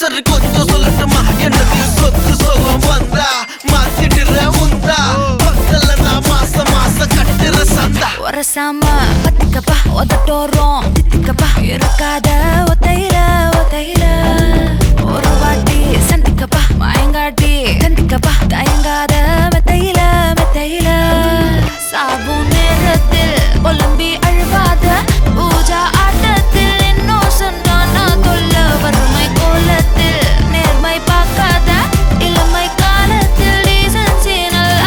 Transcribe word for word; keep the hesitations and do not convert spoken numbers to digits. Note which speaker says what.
Speaker 1: சரி கொஞ்சம் சொல்லட்டுமா எனக்கு சொத்து சொகம் வந்தா மாத்திடுற உந்தா பக்கல நான் மாச மாசம் கட்டுற சந்தா
Speaker 2: ஒரசாம பத்திக்கப்பா ஒதட்டோரம் தித்திக்கப்பா இருக்காத ஒத்தையில ஒத்தையில ஒரு வாட்டி சந்திக்கப்பா மாயங்காட்டி